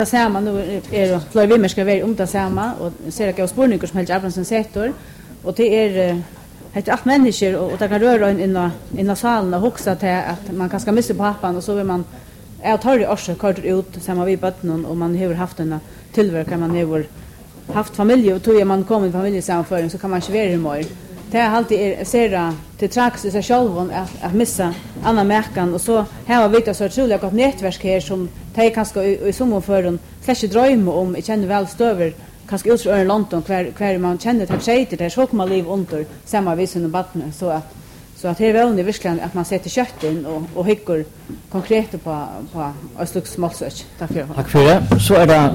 Samma nu är fler vimmer ska vara det samma och ser att jag spårningar som helt Abrahamsen sektor och det är heter att människor och det kan röra in i salen och huxa till att man kanske missa pappan och så vill man tar det också kort ut samma vi barnen och man har haft en tillverkare man har haft familj och tror man kommer i familjesammanföring så kan man inte vara i mer. Det är alltid ser till trax i sig själv att missa annan märkan och så här har vi det så otroligt gott nätverk här som det kanske i sommarfören släcker dröm om jag känner väl stöver kanske ut från London kvar man känner att säger det så kommer liv under samma visen och barnen så att det är väldigt verkligen att man sätter kött in och hickar konkret på ett slags småsök. Tack för det. Så är det